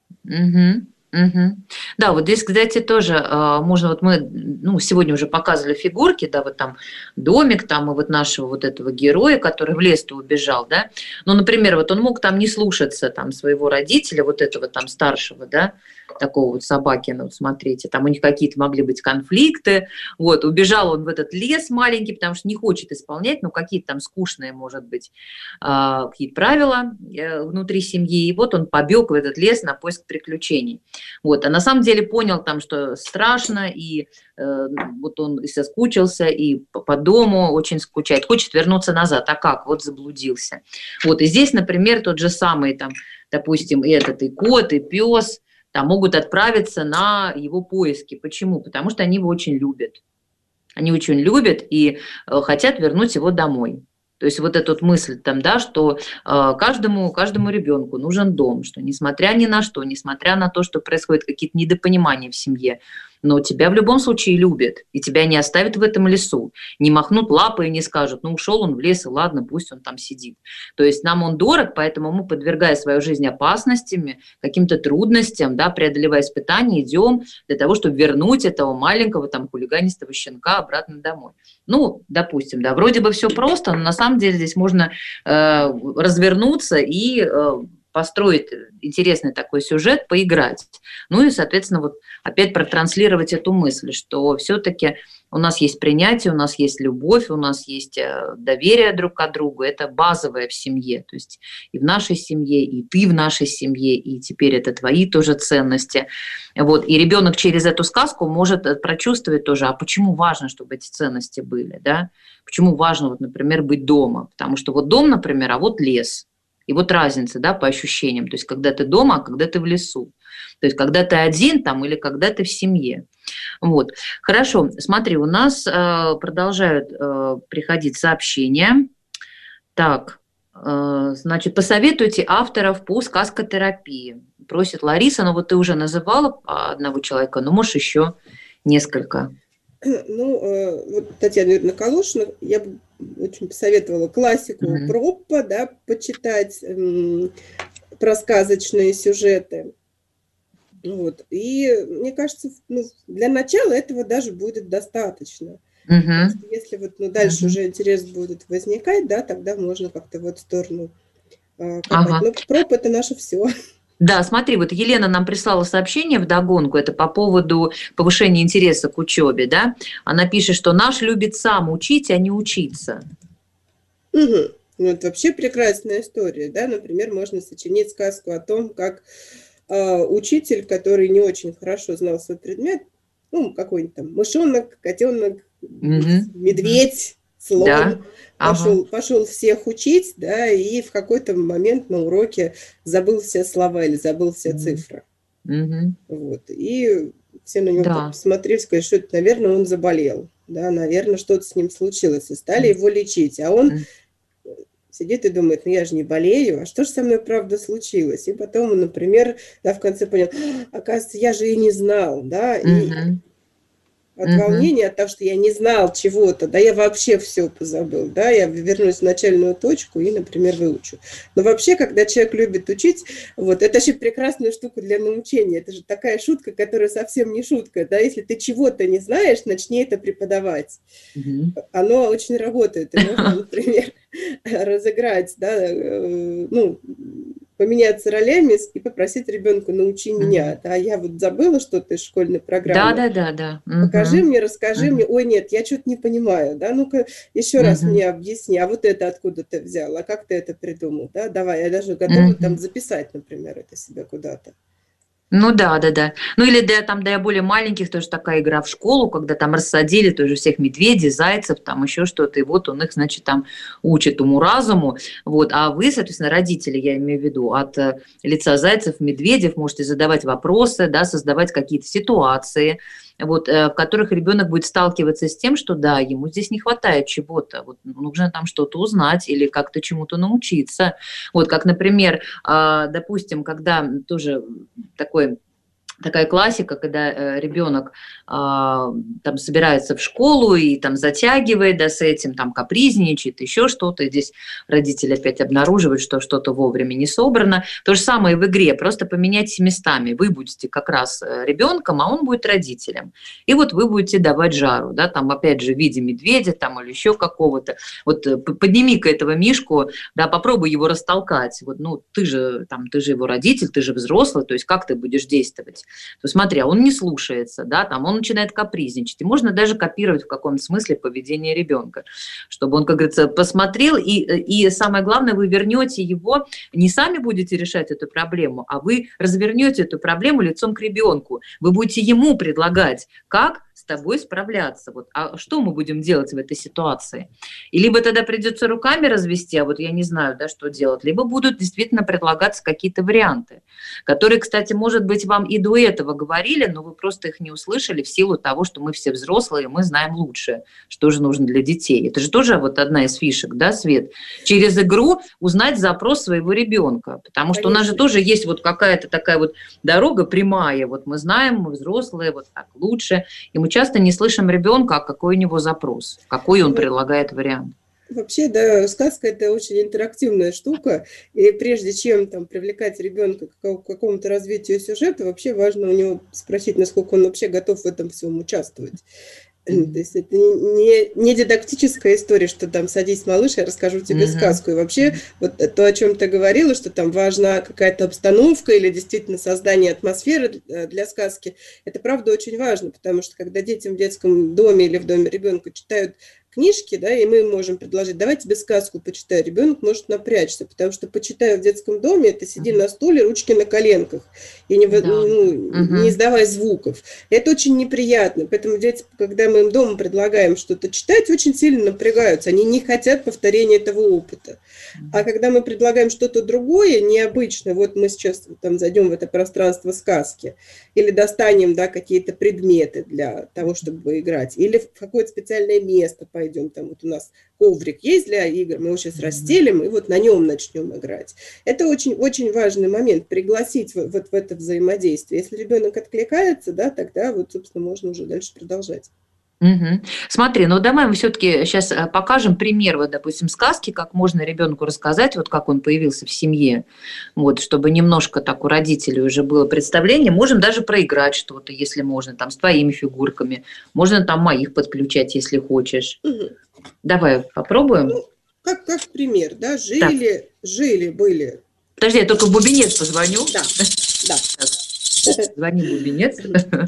Угу, угу. Да, вот здесь, кстати, тоже э, можно, вот мы, ну, сегодня уже показывали фигурки, да, вот там домик, там и вот нашего вот этого героя, который в лес-то убежал, да, ну, например, вот он мог там не слушаться там своего родителя, вот этого там старшего, да, такого вот Собакина, вот смотрите, там у них какие-то могли быть конфликты, вот, убежал он в этот лес маленький, потому что не хочет исполнять, ну, какие-то там скучные, может быть, какие-то правила внутри семьи, и вот он побег в этот лес на поиск приключений, вот, а на самом деле понял там, что страшно, и э, вот он и соскучился, и по, по дому очень скучает, хочет вернуться назад, а как, вот заблудился, вот, и здесь, например, тот же самый там, допустим, и этот, и кот, и пес, там могут отправиться на его поиски. Почему? Потому что они его очень любят. Они очень любят и э, хотят вернуть его домой. То есть вот эта вот мысль там, да, что э, каждому, каждому ребенку нужен дом, что несмотря ни на что, несмотря на то, что происходят какие-то недопонимания в семье, но тебя в любом случае любят, и тебя не оставят в этом лесу, не махнут лапой и не скажут, ну ушел он в лес, и ладно, пусть он там сидит. То есть нам он дорог, поэтому мы, подвергая свою жизнь опасностям, каким-то трудностям, да, преодолевая испытания, идем для того, чтобы вернуть этого маленького там хулиганистого щенка обратно домой. Ну, допустим, да, вроде бы все просто, но на самом деле здесь можно э, развернуться и э, построить интересный такой сюжет, поиграть. Ну и, соответственно, вот опять протранслировать эту мысль, что все-таки у нас есть принятие, у нас есть любовь, у нас есть доверие друг к другу. Это базовое в семье. То есть и в нашей семье, и ты в нашей семье, и теперь это твои тоже ценности. Вот. И ребенок через эту сказку может прочувствовать тоже, а почему важно, чтобы эти ценности были, да? Почему важно, вот, например, быть дома? Потому что вот дом, например, а вот лес. И вот разница, да, по ощущениям, то есть когда ты дома, а когда ты в лесу, то есть когда ты один там или когда ты в семье. Вот. Хорошо, смотри, у нас э, продолжают э, приходить сообщения. Так, э, значит, посоветуйте авторов по сказкотерапии. Просит Лариса, но вот ты уже называла одного человека, но можешь еще несколько. Ну, вот Татьяна Юрьевна Калошина, я бы очень посоветовала классику mm-hmm. Проппа, да, почитать м, про сказочные сюжеты. Вот. И мне кажется, ну, для начала этого даже будет достаточно. Mm-hmm. Если вот, ну, дальше mm-hmm. уже интерес будет возникать, да, тогда можно как-то в эту сторону э, копать. Ага. Но Пропп – это наше все. Да, смотри, вот Елена нам прислала сообщение вдогонку, это по поводу повышения интереса к учебе, да? Она пишет, что наш любит сам учить, а не учиться. Угу. Ну, это вообще прекрасная история, да? Например, можно сочинить сказку о том, как э, учитель, который не очень хорошо знал свой предмет, ну, какой-нибудь там мышонок, котенок, угу. медведь, слон, да. Пошел, ага. пошел всех учить, да, и в какой-то момент на уроке забыл все слова или забыл все mm-hmm. цифры. Mm-hmm. Вот. И все на него да. посмотрели, сказали, что это, наверное, он заболел, да, наверное, что-то с ним случилось, и стали mm-hmm. его лечить. А он mm-hmm. сидит и думает, ну я же не болею, а что же со мной правда случилось? И потом он, например, да, в конце понял, оказывается, я же и не знал, да, и mm-hmm. от uh-huh. волнения, от того, что я не знал чего-то, да, я вообще все позабыл, да, я вернусь в начальную точку и, например, выучу. Но вообще, когда человек любит учить, вот, это же прекрасная штука для научения, это же такая шутка, которая совсем не шутка, да, если ты чего-то не знаешь, начни это преподавать. Uh-huh. Оно очень работает, и можно, например, разыграть, да, ну, поменяться ролями и попросить ребенка: научи меня, да, я вот забыла что-то из школьной программы. Да, да, да, да. Покажи Мгм. мне, расскажи Мгм. мне. Ой, нет, я что-то не понимаю, да, ну-ка еще раз Мгм. мне объясни, а вот это откуда ты взял, а как ты это придумал, да, давай, я даже готова там Мгм. записать, например, это себе куда-то. Ну да, да, да. Ну или для, там, для более маленьких тоже такая игра в школу, когда там рассадили тоже всех медведей, зайцев, там еще что-то, и вот он их, значит, там учит уму-разуму, вот, а вы, соответственно, родители, я имею в виду, от э, лица зайцев, медведев можете задавать вопросы, да, создавать какие-то ситуации, вот, э, в которых ребенок будет сталкиваться с тем, что да, ему здесь не хватает чего-то, вот, нужно там что-то узнать или как-то чему-то научиться. Вот, как, например, а, допустим, когда тоже такой такая классика, когда э, ребенок а, там собирается в школу и там затягивает, да, с этим, там капризничает, еще что-то, и здесь родители опять обнаруживают, что что-то вовремя не собрано. То же самое в игре, просто поменяйте местами. Вы будете как раз ребенком, а он будет родителем. И вот вы будете давать жару, да, там опять же в виде медведя там или еще какого-то. Вот э, п- подними-ка этого мишку, да, попробуй его растолкать. Вот, ну, ты же, там, ты же его родитель, ты же взрослый, то есть как ты будешь действовать? То смотри, а он не слушается, да, там он начинает капризничать. И можно даже копировать в каком-то смысле поведение ребенка, чтобы он, как говорится, посмотрел, и, и самое главное, вы вернете его, не сами будете решать эту проблему, а вы развернете эту проблему лицом к ребенку. Вы будете ему предлагать, как с тобой справляться. Вот, а что мы будем делать в этой ситуации? И либо тогда придется руками развести, а вот я не знаю, да, что делать, либо будут действительно предлагаться какие-то варианты, которые, кстати, может быть, вам и до этого говорили, но вы просто их не услышали в силу того, что мы все взрослые, мы знаем лучше, что же нужно для детей. Это же тоже вот одна из фишек, да, Свет? Через игру узнать запрос своего ребенка, потому что у нас же Конечно. тоже есть вот какая-то такая вот дорога прямая, вот мы знаем, мы взрослые, вот так лучше, и мы часто не слышим ребенка, а какой у него запрос, какой он Ну, предлагает вариант. вообще, да, сказка – это очень интерактивная штука, и прежде чем там привлекать ребенка к ка- какому-то развитию сюжета, вообще важно у него спросить, насколько он вообще готов в этом всем участвовать. То Мгм. есть это не, не дидактическая история, что там садись, малыш, я расскажу тебе Мгм. сказку. И вообще вот то, о чем ты говорила, что там важна какая-то обстановка или действительно создание атмосферы для для сказки, это правда очень важно, потому что когда детям в детском доме или в доме ребенка читают книжки, да, и мы им можем предложить, давай тебе сказку почитай, ребенок может напрячься, потому что почитая в детском доме, это сиди Мгм. на стуле, ручки на коленках, и не, вы- Да. ну, Мгм. не издавай звуков. Это очень неприятно, поэтому дети, когда мы им дома предлагаем что-то читать, очень сильно напрягаются, они не хотят повторения этого опыта. А когда мы предлагаем что-то другое, необычное, вот мы сейчас там зайдем в это пространство сказки, или достанем, да, какие-то предметы для того, чтобы играть, или в какое-то специальное место пойдем, там вот у нас коврик есть для игр, мы его сейчас расстелим и вот на нем начнем играть. Это очень-очень важный момент, пригласить вот, вот в это взаимодействие. Если ребенок откликается, да, тогда вот, собственно, можно уже дальше продолжать. Мгм. Смотри, ну давай мы все-таки сейчас покажем пример, вот, допустим, сказки, как можно ребенку рассказать, вот как он появился в семье, вот, чтобы немножко так у родителей уже было представление. Можем даже проиграть что-то, если можно, там, с твоими фигурками. Можно там моих подключать, если хочешь. Мгм. Давай попробуем. Ну, как, как пример, да, Так, жили, жили, были, подожди, я только в бубенец позвоню. да, да. Так, звони в бубенец.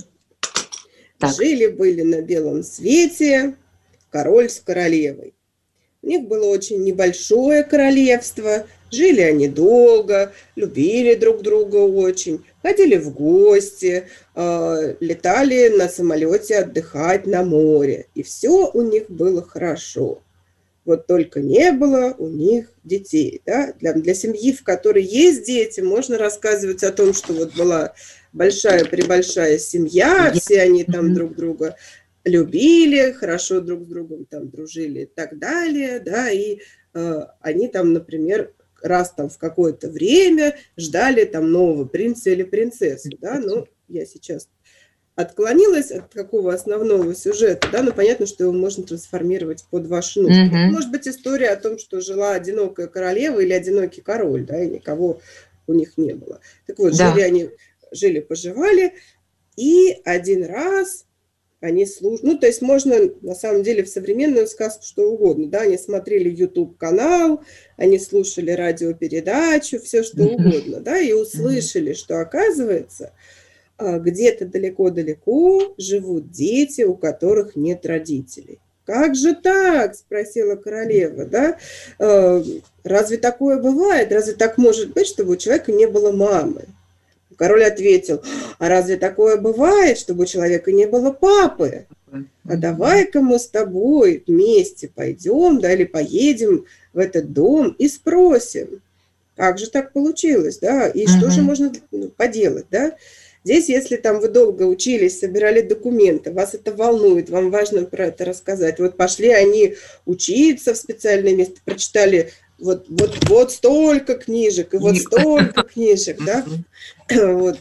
Так. Жили-были на белом свете король с королевой. У них было очень небольшое королевство, жили они долго, любили друг друга очень, ходили в гости, э, летали на самолете отдыхать на море. И все у них было хорошо. Вот только не было у них детей. Да? Для, для семьи, в которой есть дети, можно рассказывать о том, что вот была большая-пребольшая семья, Я- все они там Мгм. друг друга любили, хорошо друг с другом там дружили и так далее, да, и э, они там, например, раз там в какое-то время ждали там нового принца или принцессу, да, но я сейчас отклонилась от какого основного сюжета, да, но понятно, что его можно трансформировать под ваши нужды. Это Мгм. может быть история о том, что жила одинокая королева или одинокий король, да, и никого у них не было. Так вот, жили Да. они, жили-поживали, и один раз они слушали, ну, то есть можно, на самом деле, в современную сказку что угодно, да, они смотрели YouTube-канал, они слушали радиопередачу, все что угодно, да, и услышали, что, оказывается, где-то далеко-далеко живут дети, у которых нет родителей. «Как же так?» – спросила королева, да, «разве такое бывает? Разве так может быть, чтобы у человека не было мамы?» Король ответил: а разве такое бывает, чтобы у человека не было папы? А давай-ка мы с тобой вместе пойдем, да, или поедем в этот дом и спросим, как же так получилось, да, и что же можно поделать, да. Здесь, если там вы долго учились, собирали документы, вас это волнует, вам важно про это рассказать. Вот пошли они учиться в специальное место, прочитали вот, вот, вот столько книжек, и вот столько книжек, да, вот,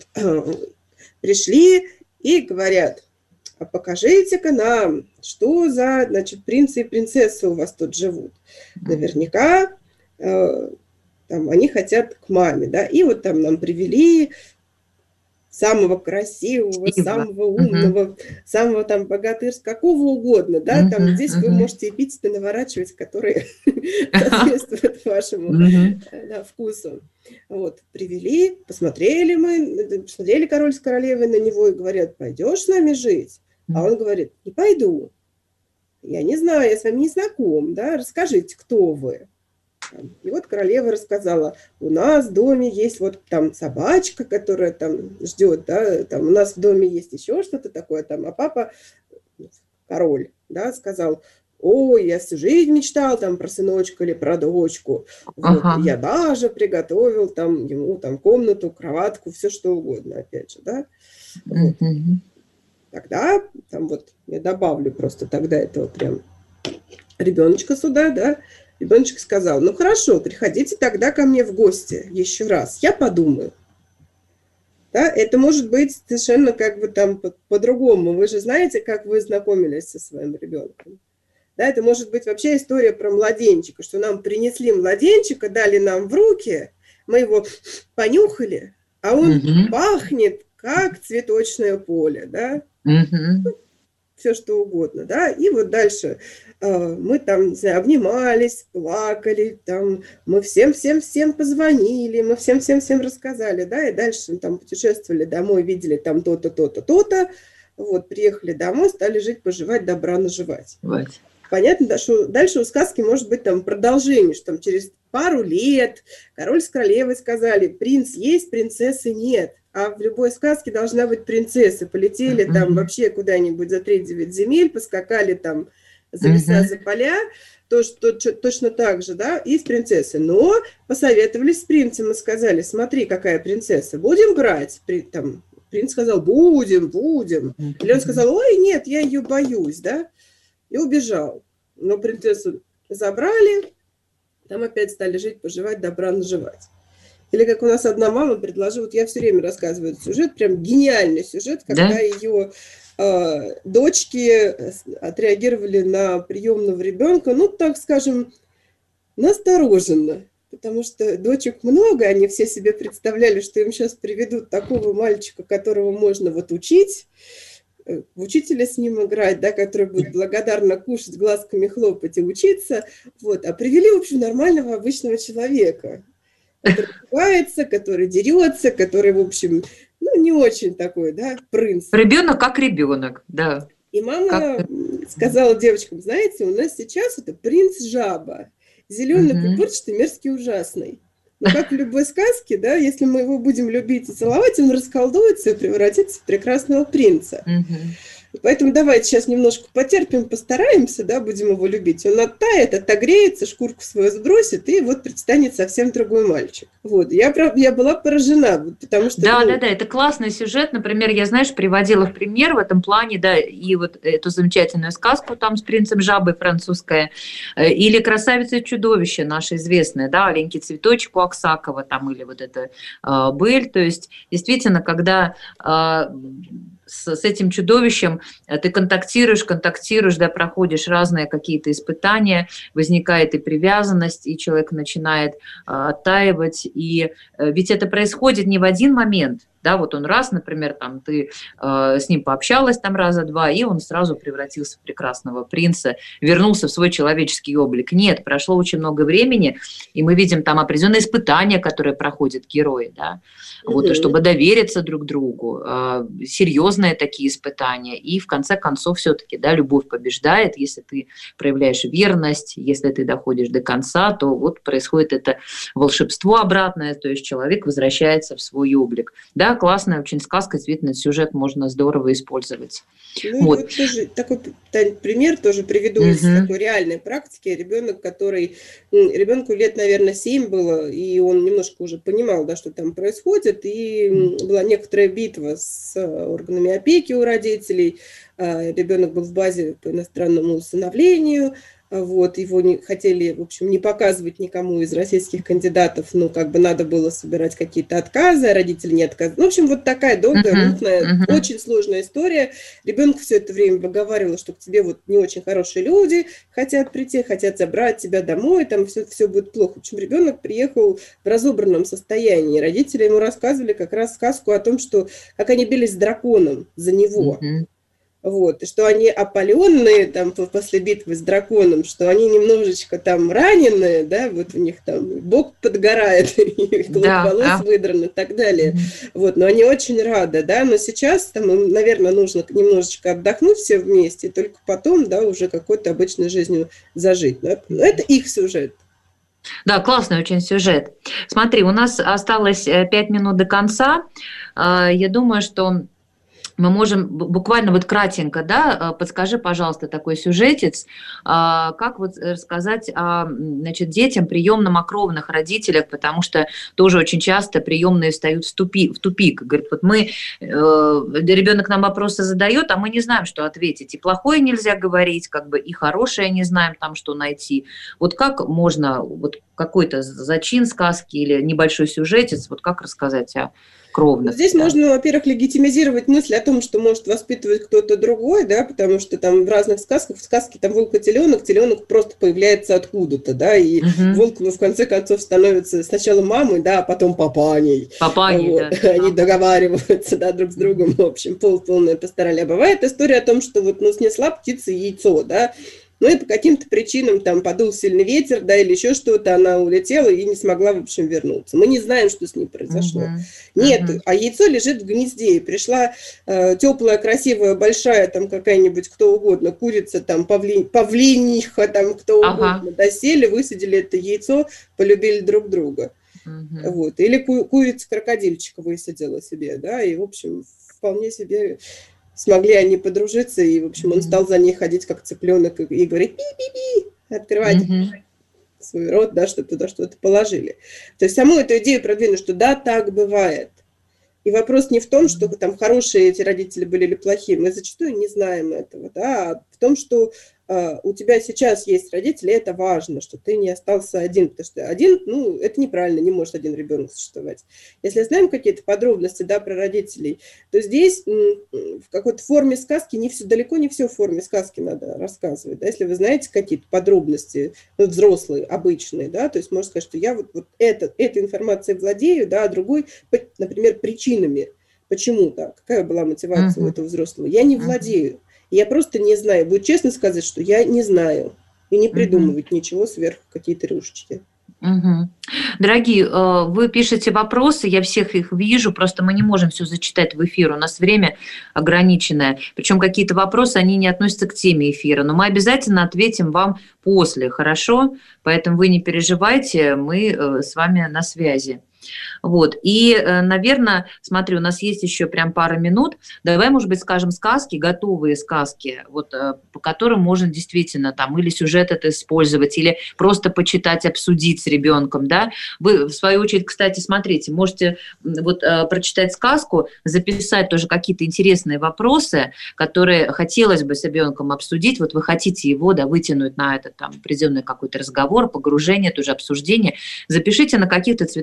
пришли и говорят: а покажите-ка нам, что за, значит, принцы и принцессы у вас тут живут. Наверняка э, там, они хотят к маме, да, и вот там нам привели самого красивого, Спасибо. самого умного, uh-huh. самого там богатырского, какого угодно, да, uh-huh. там здесь uh-huh. вы можете эпитеты наворачивать, которые соответствуют вашему uh-huh. да, вкусу. Вот, привели, посмотрели мы, посмотрели король с королевой на него и говорят: пойдешь с нами жить? Uh-huh. А он говорит: не пойду, я не знаю, я с вами не знаком, да, расскажите, кто вы. И вот королева рассказала: у нас в доме есть вот там собачка, которая там ждет, да, там у нас в доме есть еще что-то такое там, а папа, король, да, сказал: ой, я всю жизнь мечтал там про сыночка или про дочку, вот, ага. я даже приготовил там ему там комнату, кроватку, все что угодно, опять же, да. Вот. Тогда там вот я добавлю просто тогда этого прям ребеночка сюда, да. Ребеночек сказал: ну хорошо, приходите тогда ко мне в гости еще раз, я подумаю. Да, это может быть совершенно как бы там по-другому. Вы же знаете, как вы знакомились со своим ребенком. Да, это может быть вообще история про младенчика, что нам принесли младенчика, дали нам в руки, мы его понюхали, а он угу. пахнет как цветочное поле, да. Угу. Все что угодно, да, и вот дальше э, мы там, не знаю, обнимались, плакали, там, мы всем-всем-всем позвонили, мы всем-всем-всем рассказали, да, и дальше там путешествовали домой, видели там то-то, то-то, то-то, вот, приехали домой, стали жить, поживать, добра наживать. Вот. Понятно, да, что дальше у сказки может быть там продолжение, что там через пару лет король с королевой сказали: принц есть, принцессы нет. А в любой сказке должна быть принцесса. Полетели uh-huh. там вообще куда-нибудь за тридевять земель, поскакали там за леса, uh-huh. за поля, то, что, точно так же, да, есть принцессы. Но посоветовались с принцем и сказали: смотри, какая принцесса, будем брать? При, там, принц сказал: будем, будем. Uh-huh. Или он сказал: ой, нет, я ее боюсь, да, и убежал. Но принцессу забрали, там опять стали жить, поживать, добра наживать. Или как у нас одна мама предложила, вот я все время рассказываю этот сюжет, прям гениальный сюжет, когда да? ее э, дочки отреагировали на приемного ребенка, ну, так скажем, настороженно, потому что дочек много, они все себе представляли, что им сейчас приведут такого мальчика, которого можно вот учить, в учителя с ним играть, да, который будет благодарно кушать, глазками хлопать и учиться, вот, а привели, в общем, нормального обычного человека, который ругается, который дерется, который, в общем, ну, не очень такой, да, принц. Ребенок как ребенок, да. И мама как... сказала девочкам: знаете, у нас сейчас это принц-жаба, зеленый, угу. пупырчатый, мерзкий, ужасный. Но как в любой сказке, да, если мы его будем любить и целовать, он расколдуется и превратится в прекрасного принца. Угу. Поэтому давайте сейчас немножко потерпим, постараемся, да, будем его любить. Он оттает, отогреется, шкурку свою сбросит, и вот предстанет совсем другой мальчик. Вот, я, я была поражена, потому что... Да, ну... да, да, это классный сюжет. Например, я, знаешь, приводила в пример в этом плане, да, и вот эту замечательную сказку там с принцем жабой французская, или «Красавица и чудовище» наша известная, да, «Аленький цветочек» у Аксакова там, или вот это э, «Быль». То есть, действительно, когда... Э, С, с этим чудовищем ты контактируешь, контактируешь, да, проходишь разные какие-то испытания, возникает и привязанность, и человек начинает а, оттаивать. И а, ведь это происходит не в один момент. Да, вот он раз, например, там ты э, с ним пообщалась там раза два, и он сразу превратился в прекрасного принца, вернулся в свой человеческий облик. Нет, прошло очень много времени, и мы видим там определенные испытания, которые проходят герои, да, mm-hmm. вот, чтобы довериться друг другу, э, серьезные такие испытания, и в конце концов все-таки, да, любовь побеждает, если ты проявляешь верность, если ты доходишь до конца, то вот происходит это волшебство обратное, то есть человек возвращается в свой облик. Да, классная очень сказка, действительно, сюжет можно здорово использовать. Ну, вот. Вот тоже такой пример тоже приведу uh-huh. из такой реальной практики. Ребенок, который, ребенку лет, наверное, семь было, и он немножко уже понимал, да, что там происходит, и uh-huh. была некоторая битва с органами опеки у родителей. Ребенок был в базе по иностранному усыновлению. Вот, его не хотели, в общем, не показывать никому из российских кандидатов, ну, как бы надо было собирать какие-то отказы, а родители не отказывали. Ну, в общем, вот такая долгая, uh-huh, мутная, uh-huh. очень сложная история. Ребенку все это время выговаривала, что к тебе вот не очень хорошие люди хотят прийти, хотят забрать тебя домой, там все, все будет плохо. В общем, ребенок приехал в разобранном состоянии. Родители ему рассказывали как раз сказку о том, что как они бились с драконом за него. Uh-huh. Вот, и что они опаленные там после битвы с драконом, что они немножечко там раненые, да, вот у них там бок подгорает, клок да, волос да. выдран и так далее. Mm-hmm. Вот, но они очень рады, да, но сейчас там им, наверное, нужно немножечко отдохнуть все вместе, и только потом, да, уже какой-то обычной жизнью зажить. Но это их сюжет. Да, классный очень сюжет. Смотри, у нас осталось пять минут до конца. Я думаю, что мы можем буквально вот кратенько, да, подскажи, пожалуйста, такой сюжетец, как вот рассказать о, значит, детям, приемным о кровных родителях, потому что тоже очень часто приемные встают в тупик, в тупик. Говорит, вот мы, ребенок нам вопросы задает, а мы не знаем, что ответить. И плохое нельзя говорить, как бы и хорошее не знаем там, что найти. Вот как можно, вот какой-то зачин сказки или небольшой сюжетец, вот как рассказать о кровных? Здесь да. можно, во-первых, легитимизировать мысль о том, что может воспитывать кто-то другой, да, потому что там в разных сказках, в сказке там волк и теленок, теленок просто появляется откуда-то, да, и угу. волк, ну, в конце концов становится сначала мамой, да, а потом папаней. Папаней, вот. да. Они договариваются, да, друг с другом, в общем, пол, полная пастораль. А бывает история о том, что вот, ну, снесла птица яйцо, да, ну и по каким-то причинам там подул сильный ветер, да, или еще что-то, она улетела и не смогла, в общем, вернуться. Мы не знаем, что с ней произошло. Uh-huh. Нет, uh-huh. а яйцо лежит в гнезде, и пришла э, теплая, красивая, большая, там какая-нибудь, кто угодно, курица, там, павли... павлиниха, там, кто uh-huh. угодно, да, сели, высадили это яйцо, полюбили друг друга. Uh-huh. Вот. Или ку- курица-крокодильчика высадила себе, да, и, в общем, вполне себе... Смогли они подружиться, и, в общем, он стал за ней ходить, как цыпленок, и, и говорить пи-пи-пи, открывать mm-hmm. свой рот, да, чтобы туда что-то положили. То есть саму эту идею продвинуть, что да, так бывает. И вопрос не в том, что там хорошие эти родители были или плохие, мы зачастую не знаем этого, да, а в том, что Uh, у тебя сейчас есть родители, это важно, что ты не остался один, потому что один, ну, это неправильно, не может один ребенок существовать. Если знаем какие-то подробности, да, про родителей, то здесь в какой-то форме сказки, не все, далеко не все в форме сказки надо рассказывать, да, если вы знаете какие-то подробности, ну, взрослые, обычные, да, то есть можно сказать, что я вот, вот это, этой информацией владею, да, а другой, например, причинами, почему так, какая была мотивация uh-huh. у этого взрослого, я не владею. Uh-huh. Я просто не знаю. Будет честно сказать, что я не знаю. И не придумывать uh-huh. ничего сверху, какие-то рюшечки. Uh-huh. Дорогие, вы пишете вопросы, я всех их вижу, просто мы не можем все зачитать в эфир, у нас время ограниченное. Причем какие-то вопросы, они не относятся к теме эфира, но мы обязательно ответим вам после, хорошо? Поэтому вы не переживайте, мы с вами на связи. Вот. И, наверное, смотри, у нас есть еще прям пара минут. Давай, может быть, скажем сказки, готовые сказки, вот, по которым можно действительно там или сюжет это использовать, или просто почитать, обсудить с ребенком, да. Вы, в свою очередь, кстати, смотрите, можете вот прочитать сказку, записать тоже какие-то интересные вопросы, которые хотелось бы с ребенком обсудить. Вот вы хотите его, да, вытянуть на этот там определенный какой-то разговор, погружение, тоже обсуждение. Запишите на каких-то цветных бумагах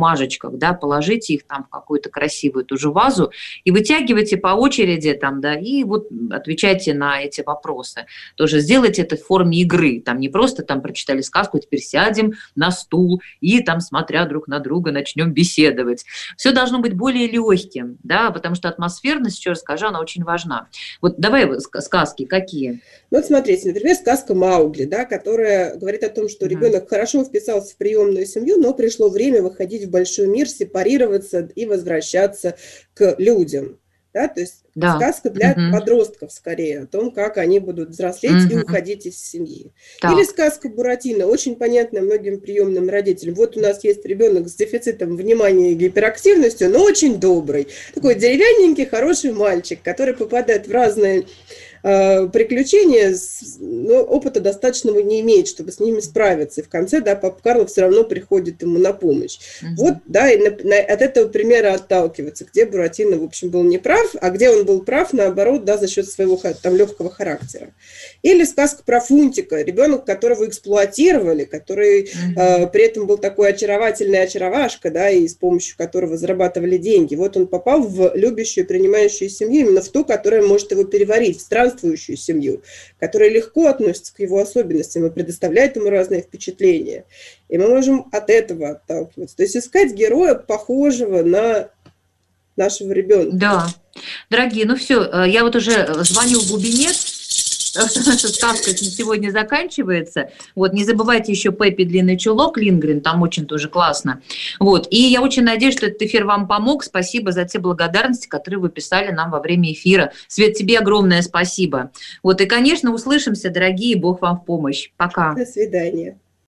бумажечках, да, положите их там в какую-то красивую ту же вазу и вытягивайте по очереди там, да, и вот отвечайте на эти вопросы. Тоже сделайте это в форме игры, там не просто там прочитали сказку, теперь сядем на стул и там, смотря друг на друга, начнем беседовать. Все должно быть более легким, да, потому что атмосферность, еще раз скажу, она очень важна. Вот давай сказки какие? Ну, вот смотрите, например, сказка «Маугли», да, которая говорит о том, что mm-hmm. ребенок хорошо вписался в приемную семью, но пришло время выходить в большой мир, сепарироваться и возвращаться к людям. Да, то есть да. сказка для mm-hmm. подростков скорее, о том, как они будут взрослеть mm-hmm. и уходить из семьи. Так. Или сказка «Буратино», очень понятная многим приемным родителям. Вот у нас есть ребенок с дефицитом внимания и гиперактивностью, но очень добрый. Такой деревянненький, хороший мальчик, который попадает в разные приключения, но опыта достаточного не имеет, чтобы с ними справиться. И в конце, да, папа Карло все равно приходит ему на помощь. Uh-huh. Вот, да, и на, на, от этого примера отталкиваться, где Буратино, в общем, был неправ, а где он был прав, наоборот, да, за счет своего там легкого характера. Или сказка про Фунтика, ребенок, которого эксплуатировали, который uh-huh. э, при этом был такой очаровательный очаровашка, да, и с помощью которого зарабатывали деньги. Вот он попал в любящую, принимающую семью, именно в ту, которая может его переварить, в странствующую семью, которая легко относится к его особенностям и предоставляет ему разные впечатления. И мы можем от этого отталкиваться. То есть искать героя, похожего на нашего ребенка. Да. Дорогие, ну все, я вот уже звоню в глубине, сказка сегодня заканчивается. Вот, не забывайте еще Пеппи длинный чулок Линдгрен, там очень тоже классно. Вот, и я очень надеюсь, что этот эфир вам помог. Спасибо за те благодарности, которые вы писали нам во время эфира. Свет, тебе огромное спасибо. Вот, и, конечно, услышимся, дорогие, Бог вам в помощь. Пока. До свидания.